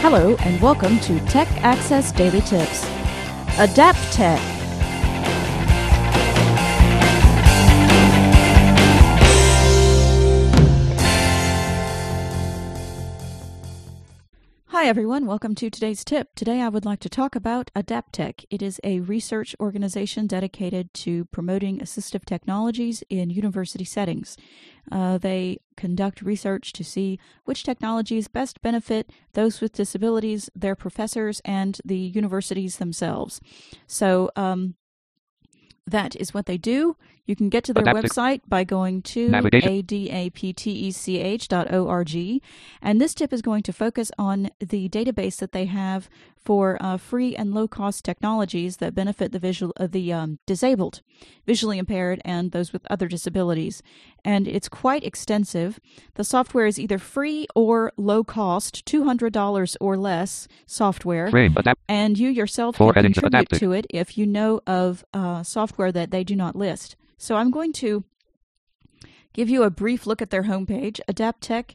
Hello and welcome to Tech Access Daily Tips. Adapt Tech. Hi everyone, welcome to today's tip. Today I would like to talk about AdaptTech. It is a research organization dedicated to promoting assistive technologies in university settings. They conduct research to see which technologies best benefit those with disabilities, their professors, and the universities themselves. So that is what they do. You can get to their website by going to adaptech.org, and this tip is going to focus on the database that they have for free and low-cost technologies that benefit the disabled, visually impaired, and those with other disabilities. And it's quite extensive. The software is either free or low-cost, $200 or less software, and you yourself can contribute to it if you know of software that they do not list. So I'm going to give you a brief look at their homepage. AdaptTech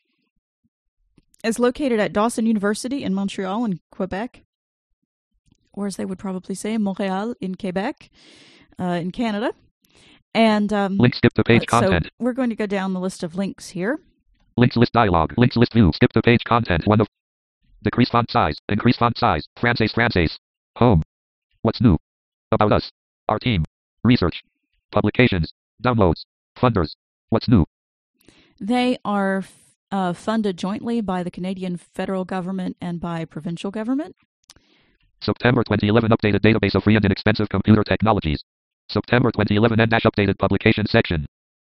is located at Dawson University in Montreal in Quebec, or as they would probably say, Montréal in Quebec, in Canada. And link skip to page content. So we're going to go down the list of links here. Links list dialog. Links list view. Skip to page content. One of decrease font size. Increase font size. Francaise. Home. What's new? About us. Our team. Research. Publications. Downloads. Funders. What's new? They are funded jointly by the Canadian federal government and by provincial government. September 2011 updated database of free and inexpensive computer technologies. September 2011 N-updated publication section.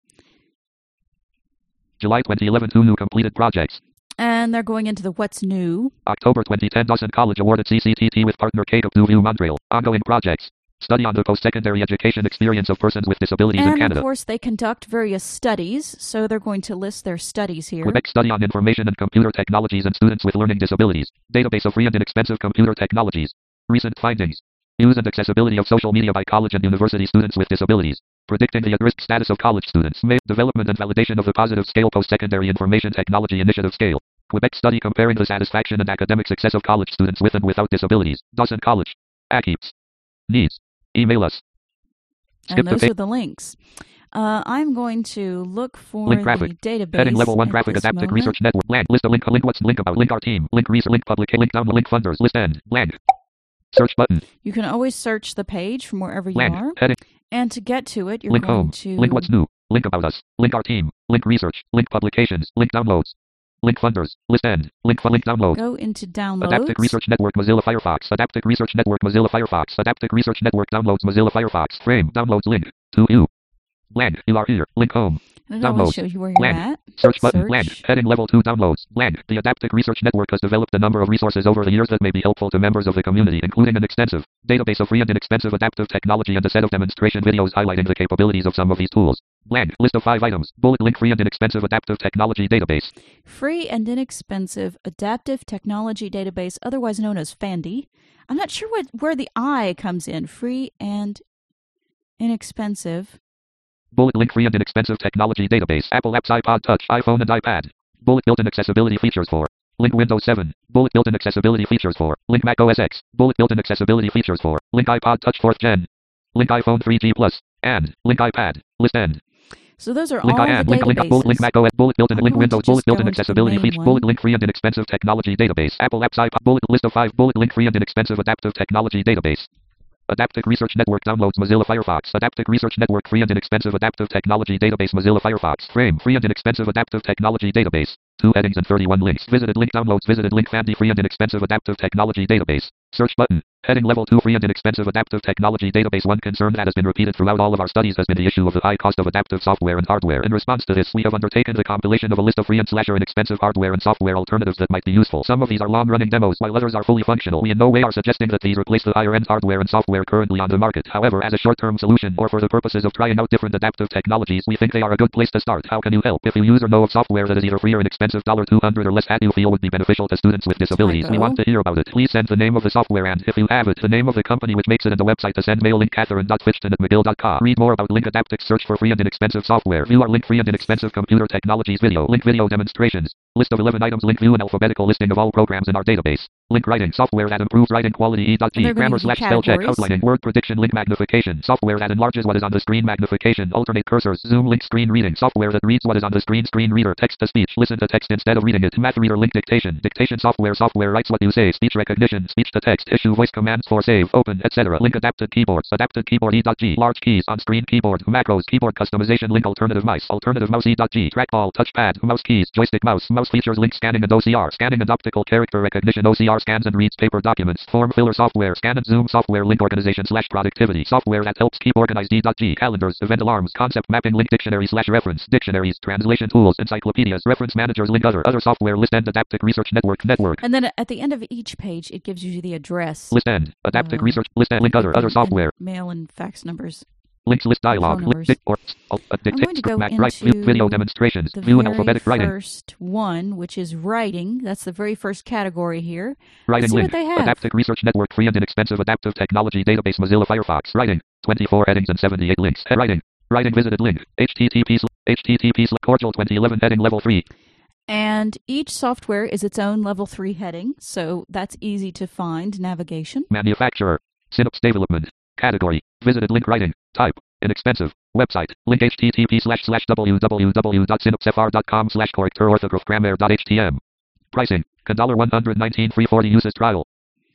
July 2011 2 new completed projects. And they're going into the what's new. October 2010 Dawson College awarded CCTT with partner Cape du Vieux Montreal. Ongoing projects. Study on the post-secondary education experience of persons with disabilities in Canada. And of course they conduct various studies, so they're going to list their studies here. Quebec study on information and computer technologies and students with learning disabilities. Database of free and inexpensive computer technologies. Recent findings. Use and accessibility of social media by college and university students with disabilities. Predicting the at-risk status of college students. Development and validation of the positive scale post-secondary information technology initiative scale. Quebec study comparing the satisfaction and academic success of college students with and without disabilities. Dawson College. ACEEPS. Needs. Email us. And those are the links. I'm going to look for link graphic. The database. Heading level 1 graphic adaptive research network. Blank. List a link. Link what's link about. Link our team. Link research. Link public. Link down. Link funders. List end. Blank. Search button. You can always search the page from wherever you blank. are. Heading. And to get to it, you're link going home. to link what's new. Link about us. Link our team. Link research. Link publications. Link downloads. Link funders. List end. Link download. Go into downloads. Adaptech Research Network Mozilla Firefox. Adaptech Research Network Mozilla Firefox. Adaptech Research Network downloads Mozilla Firefox. Frame. Downloads link. To you. Blank. You are here. Link home. And it'll show you where you're at. Search button. Blank. Heading level 2 downloads. Blank. The Adaptech Research Network has developed a number of resources over the years that may be helpful to members of the community, including an extensive database of free and inexpensive adaptive technology and a set of demonstration videos highlighting the capabilities of some of these tools. Blank. List of 5 items. Bullet link. Free and inexpensive adaptive technology database. Free and inexpensive adaptive technology database, otherwise known as FANDY. I'm not sure where the I comes in. Free and inexpensive. Bullet link. Free and inexpensive technology database. Apple apps, iPod Touch, iPhone and iPad. Bullet built-in accessibility features for. Link Windows 7. Bullet built-in accessibility features for. Link Mac OS X. Bullet built-in accessibility features for. Link iPod Touch 4th Gen. Link iPhone 3G Plus. And Link iPad. List end. So those are link all the databases. Link bullet link Mac OS. Bullet built-in link Windows. Bullet built-in accessibility features. Bullet link. Free and inexpensive technology database. Apple apps, iPod. Bullet list of 5. Bullet link. Free and inexpensive adaptive technology database. Adaptech Research Network downloads Mozilla Firefox. Adaptech Research Network free and inexpensive adaptive technology database Mozilla Firefox. Frame free and inexpensive adaptive technology database. 2 headings and 31 links. Visited link downloads. Visited link FANDY free and inexpensive adaptive technology database. Search button. Heading level 2 free and inexpensive adaptive technology database. One concern that has been repeated throughout all of our studies has been the issue of the high cost of adaptive software and hardware. In response to this, we have undertaken the compilation of a list of free and / inexpensive hardware and software alternatives that might be useful. Some of these are long-running demos, while others are fully functional. We in no way are suggesting that these replace the higher-end hardware and software currently on the market. However, as a short-term solution or for the purposes of trying out different adaptive technologies, we think they are a good place to start. How can you help? If you use or know of software that is either free or inexpensive, $200 or less that you feel would be beneficial to students with disabilities, we want to hear about it. Please send the name of the software and, if you Avid, the name of the company which makes it, and the website to send mail. Link Catherine.Fitchton@mcgill.com. Read more about Link Adaptix. Search for free and inexpensive software. View our Link free and inexpensive computer technologies video. Link video demonstrations. List of 11 items. Link view an alphabetical listing of all programs in our database. Link writing software that improves writing quality. E.G. Grammar / spell check. Outlining word prediction. Link magnification software that enlarges what is on the screen. Magnification. Alternate cursors. Zoom. Link screen reading software that reads what is on the screen. Screen reader. Text to speech. Listen to text instead of reading it. Math reader. Link dictation. Dictation software. Software writes what you say. Speech recognition. Speech to text. Issue voice commands for save, open, etc. Link adapted keyboards. Adapted keyboard. E.G. Large keys on screen. Keyboard. Macros. Keyboard customization. Link alternative mouse. Alternative mouse. E.G. Trackball. Touchpad. Mouse keys. Joystick mouse. Mouse features. Link scanning and OCR. Scanning and optical character recognition. OCR scans and reads paper documents. Form filler software. Scan and zoom software. Link organization / productivity software that helps keep organized. E.G. Calendars. Event alarms. Concept mapping. Link dictionary / reference. Dictionaries. Translation tools. Encyclopedias. Reference managers. Link other software. List end. Adaptive research network. And then at the end of each page, it gives you the address. List end. Adaptive research. List end. Link other software. Mail and fax numbers. Links list dialog. I'm going to go into video demonstrations. The View an very alphabetic writing. first one, which is writing. That's the very first category here. Writing Let's see link. what they have. Adaptive research network. Free and inexpensive adaptive technology database. Mozilla Firefox. Writing. 24 headings and 78 links. Writing. Writing visited link. HTTP Cordial 2011 heading level 3. And each software is its own level 3 heading, so that's easy to find. Navigation. Manufacturer. Synapse development. Category. Visited link. Writing. Type. Inexpensive. Website. Link http://www.synapsefr.com/corrector orthograph grammar.htm. Pricing. $119 free 40 uses trial.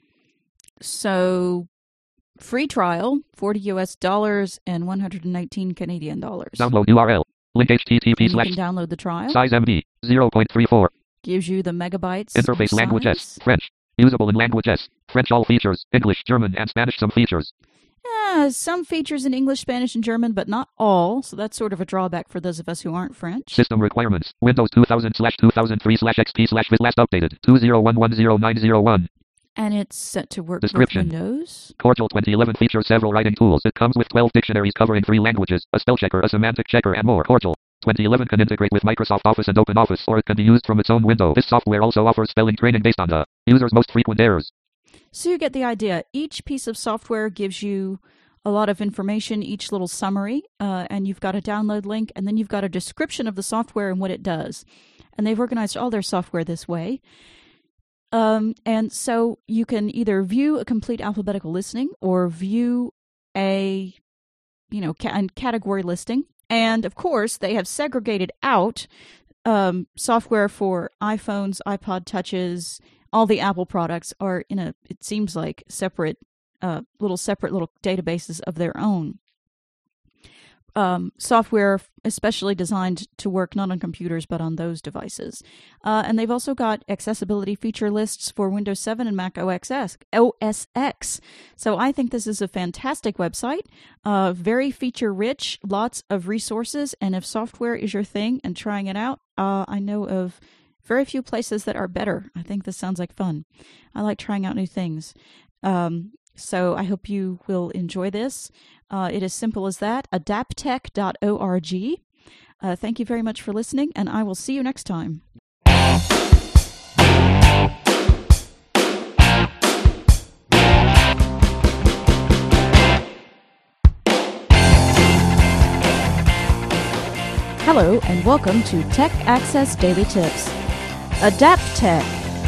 So, free trial, $40 and 119 Canadian dollars. Download URL. Link http:// You can download the trial. Size MB. 0.34. Gives you the megabytes. Interface size. language S. French. Usable in language S. French all features. English, German, and Spanish some features. Some features in English, Spanish, and German, but not all. So that's sort of a drawback for those of us who aren't French. System requirements. Windows 2000/2003/XP/vid last updated. 20110901. And it's set to work Description. with Windows. Cordial 2011 features several writing tools. It comes with 12 dictionaries covering 3 languages, a spell checker, a semantic checker, and more. Cordial 2011 can integrate with Microsoft Office and OpenOffice, or it can be used from its own window. This software also offers spelling training based on the user's most frequent errors. So you get the idea. Each piece of software gives you a lot of information, each little summary, and you've got a download link, and then you've got a description of the software and what it does. And they've organized all their software this way. And so you can either view a complete alphabetical listing or view a, category listing. And of course, they have segregated out software for iPhones, iPod Touches. All the Apple products are in it seems like separate little databases of their own. Software especially designed to work not on computers but on those devices. And they've also got accessibility feature lists for Windows 7 and Mac OS X. So I think this is a fantastic website, very feature rich, lots of resources, and if software is your thing and trying it out, I know of very few places that are better. I think this sounds like fun. I like trying out new things. So I hope you will enjoy this. It is simple as that. Adaptech.org. Thank you very much for listening, and I will see you next time. Hello, and welcome to Tech Access Daily Tips. Adaptech.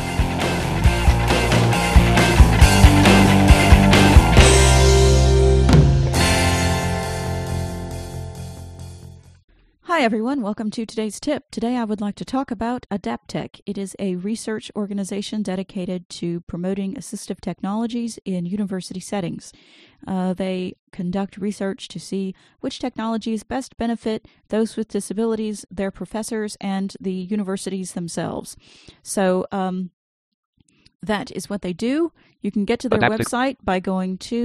Hi everyone, welcome to today's tip. Today I would like to talk about Adaptech. It is a research organization dedicated to promoting assistive technologies in university settings. They conduct research to see which technologies best benefit those with disabilities, their professors, and the universities themselves. So that is what they do. You can get to their website by going to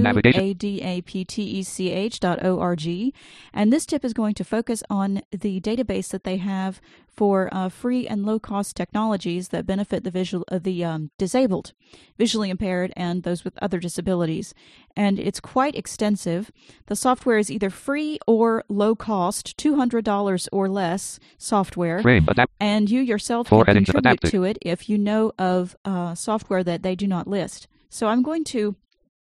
adaptech.org. And this tip is going to focus on the database that they have for free and low-cost technologies that benefit the disabled, visually impaired, and those with other disabilities. And it's quite extensive. The software is either free or low-cost, $200 or less software. And you yourself can contribute to it if you know of software that they do not list. So I'm going to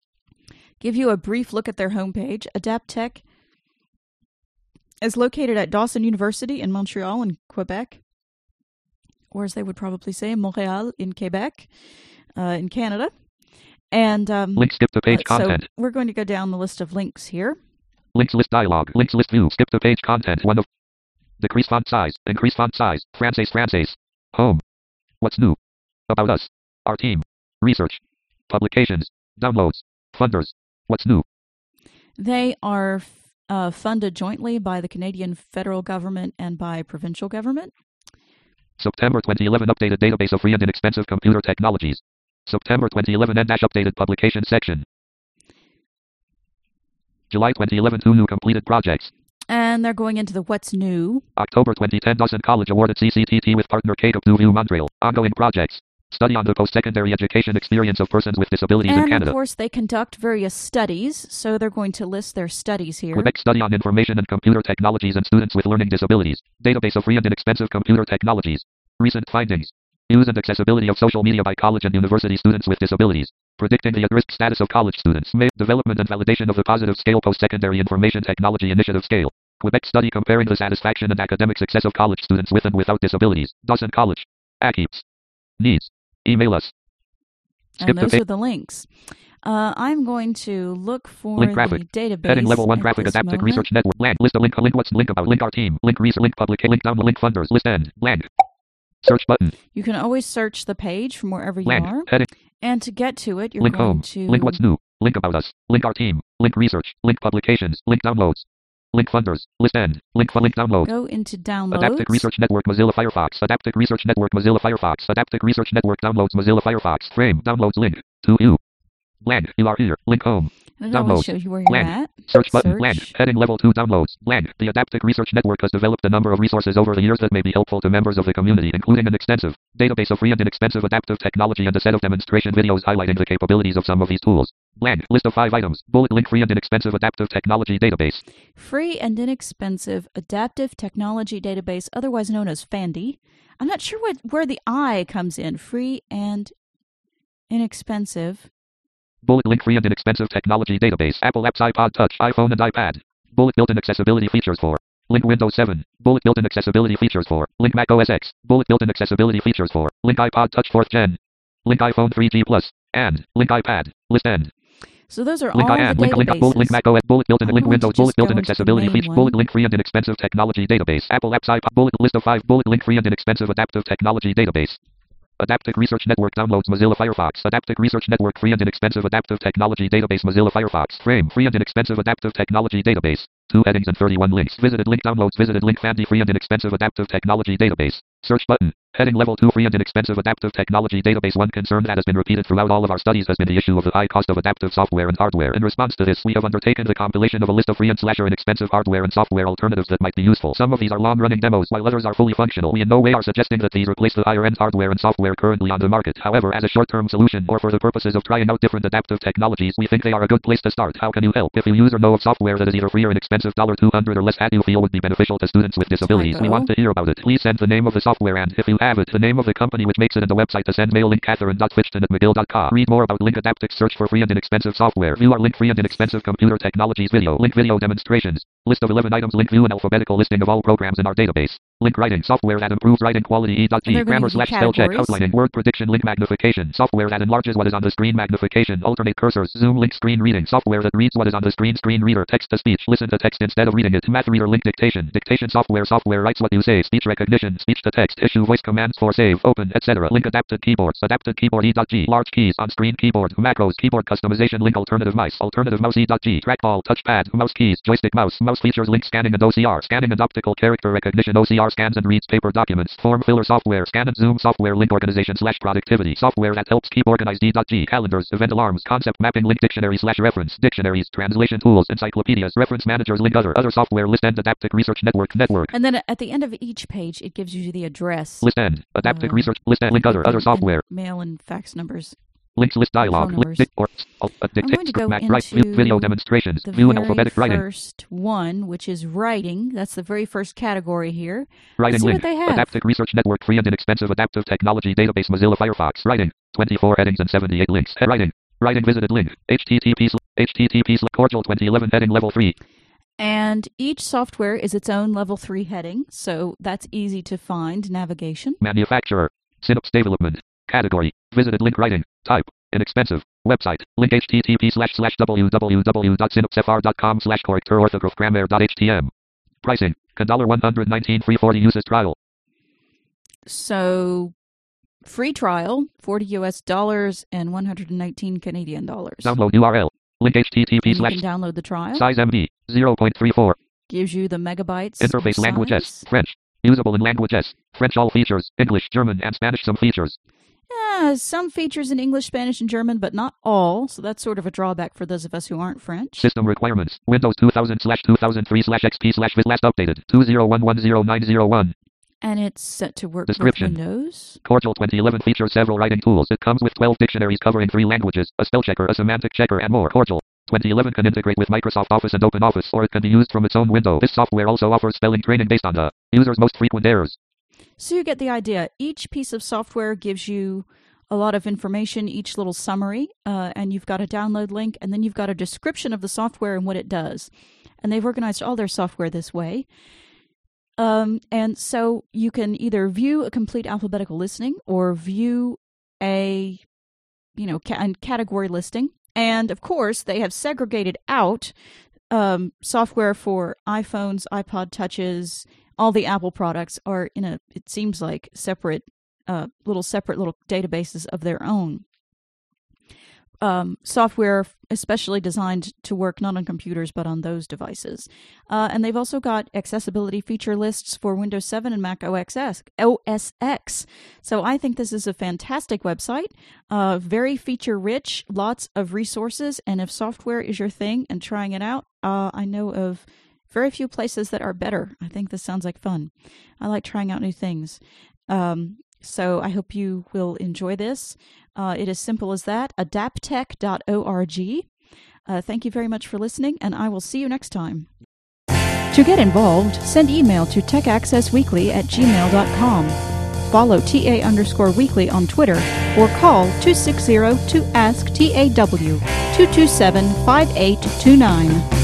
give you a brief look at their homepage. AdaptTech is located at Dawson University in Montreal in Quebec, or as they would probably say, Montréal in Quebec, in Canada. And link skip to page content. So we're going to go down the list of links here. Links list dialog. Links list view. Skip to page content. One of decrease font size. Increase font size. Francaise. Home. What's new? About us. Our team. Research. Publications. Downloads. Funders. What's new? They are funded jointly by the Canadian federal government and by provincial government. September 2011 updated database of free and inexpensive computer technologies. September 2011 updated publication section. July 2011 2 new completed projects. And they're going into the what's new. October 2010 Dawson College awarded CCTT with partner KCAP View Montreal. Ongoing projects. Study on the post-secondary education experience of persons with disabilities in Canada. And of course they conduct various studies, so they're going to list their studies here. Quebec Study on Information and Computer Technologies and Students with Learning Disabilities. Database of free and inexpensive computer technologies. Recent findings. Use and accessibility of social media by college and university students with disabilities. Predicting the at-risk status of college students. Development and validation of the Positive Scale Post-Secondary Information Technology Initiative Scale. Quebec Study comparing the satisfaction and academic success of college students with and without disabilities. Dawson College. ACEEPS. Needs. Email us. And those are the links. I'm going to look for link graphic. The database. Heading level 1 graphic adaptive research network. Blank. List a link. Link what's link about. Link our team. Link research. Link public. Link down. Link funders. List end. Blank. Search button. You can always search the page from wherever you blank. are. Heading. And to get to it, you're link going home. to... Link what's new. Link about us. Link our team. Link research. Link publications. Link downloads. Link funders. List end. Link download. Go into downloads. Adaptive Research Network Mozilla Firefox. Adaptive Research Network Mozilla Firefox. Adaptive Research Network downloads Mozilla Firefox. Frame. Downloads link. To you. Blank. You are here. Link home. And it'll always show you where you're blank. at. Search button. Blank. Heading level 2 downloads. Blank. The Adaptive Research Network has developed a number of resources over the years that may be helpful to members of the community, including an extensive database of free and inexpensive adaptive technology and a set of demonstration videos highlighting the capabilities of some of these tools. Blank. List of 5 items. Bullet link free and inexpensive adaptive technology database. Free and inexpensive adaptive technology database, otherwise known as FANDY. I'm not sure where the I comes in. Free and inexpensive. Bullet link free and inexpensive technology database. Apple apps, iPod Touch, iPhone and iPad. Bullet built-in accessibility features for link Windows 7. Bullet built-in accessibility features for link Mac OS X. Bullet built-in accessibility features for link iPod Touch 4th Gen. Link iPhone 3G Plus. And link iPad. List end. So those are link all the databases. Link bullet link Mac OS. Bullet built-in link Windows. Bullet built-in accessibility features. Bullet link free and inexpensive technology database. Apple apps, iPod. Bullet list of 5. Bullet link free and inexpensive adaptive technology database. Adaptive Research Network downloads Mozilla Firefox. Adaptive Research Network free and inexpensive adaptive technology database. Mozilla Firefox. Frame free and inexpensive adaptive technology database. 2 headings and 31 links. Visited link downloads. Visited link FANDY free and inexpensive adaptive technology database. Search button. Heading level 2 free and inexpensive adaptive technology database. One concern that has been repeated throughout all of our studies has been the issue of the high cost of adaptive software and hardware. In response to this, we have undertaken the compilation of a list of free and / inexpensive hardware and software alternatives that might be useful. Some of these are long-running demos, while others are fully functional. We in no way are suggesting that these replace the higher-end hardware and software currently on the market. However, as a short-term solution or for the purposes of trying out different adaptive technologies, we think they are a good place to start. How can you help? If you use or know of software that is either free or inexpensive, $200 or less that you feel would be beneficial to students with disabilities, we want to hear about it. Please send the name of the software and, if you have it, the name of the company which makes it and the website to send. Mail link Catherine.Fichten@McGill.com. Read more about Link Adaptive. Search for free and inexpensive software. View our link free and inexpensive computer technologies video. Link video demonstrations. List of 11 items. Link view an alphabetical listing of all programs in our database. Link writing. Software that improves writing quality. E.G. Grammar / spell check. Outlining. Word prediction. Link magnification. Software that enlarges what is on the screen. Magnification. Alternate cursors. Zoom. Link screen reading. Software that reads what is on the screen. Screen reader. Text to speech. Listen to text instead of reading it. Math reader. Link dictation. Dictation software. Software writes what you say. Speech recognition. Speech to text. Issue voice commands for save. Open, etc. Link adapted keyboards. Adapted keyboard. E.G. Large keys. On screen keyboard. Macros. Keyboard customization. Link alternative mice. Alternative mouse. E.G. Trackball. Touchpad. Mouse keys. Joystick mouse. Mouse features. Link scanning and OCR. Scanning and optical character recognition. OCR scans and reads paper documents. Form filler software. Scan and zoom software. Link organization / productivity. Software that helps keep organized. E.G. Calendars. Event alarms. Concept mapping. Link dictionary / reference. Dictionaries. Translation tools. Encyclopedias. Reference managers. Link other software. List end. Adaptive Research Network. And then at the end of each page, it gives you the address. List end. Adaptive Research. List end. Link other software. Mail and fax numbers. Links list dialog. I'm going to go into video demonstrations. The View an alphabetic writing. First one, which is writing. That's the very first category here. Writing Let's see link. what they have. Adaptive Research Network free and inexpensive adaptive technology database. Mozilla Firefox. Writing. 24 headings and 78 links. Writing. Writing visited link. HTTP Cordial 2011 heading level 3. And each software is its own level 3 heading, so that's easy to find. Navigation. Manufacturer. Synapse development. Category. Visited link writing. Type. Inexpensive. Website. Link http://www.synapsefr.com/correctororthograph.htm. Pricing. $119 free 40 uses trial. So, free trial, $40 US and 119 Canadian dollars. Download URL. Link http:// You can download the trial. Size MB 0.34. Gives you the megabytes. Interface language S. French. Usable in language S. French all features. English, German, and Spanish some features. Some features in English, Spanish, and German, but not all. So that's sort of a drawback for those of us who aren't French. System requirements. Windows 2000/2003/XP/ last updated 20110901. And it's set to work Description. with Windows. Cordial 2011 features several writing tools. It comes with 12 dictionaries covering 3 languages, a spell checker, a semantic checker, and more. Cordial 2011 can integrate with Microsoft Office and OpenOffice, or it can be used from its own window. This software also offers spelling training based on the user's most frequent errors. So you get the idea. Each piece of software gives you a lot of information, each little summary, and you've got a download link, and then you've got a description of the software and what it does. And they've organized all their software this way. And so you can either view a complete alphabetical listing or view a, category listing. And of course, they have segregated out software for iPhones, iPod Touches. All the Apple products are in it seems like separate little databases of their own. Software especially designed to work not on computers but on those devices. And they've also got accessibility feature lists for Windows 7 and Mac OS X. So I think this is a fantastic website, very feature rich, lots of resources, and if software is your thing and trying it out, I know of very few places that are better. I think this sounds like fun. I like trying out new things. So I hope you will enjoy this. It is simple as that. Adaptech.org. Thank you very much for listening, and I will see you next time. To get involved, send email to techaccessweekly@gmail.com. Follow TA_weekly on Twitter, or call 260-2ASK-TAW 227-5829.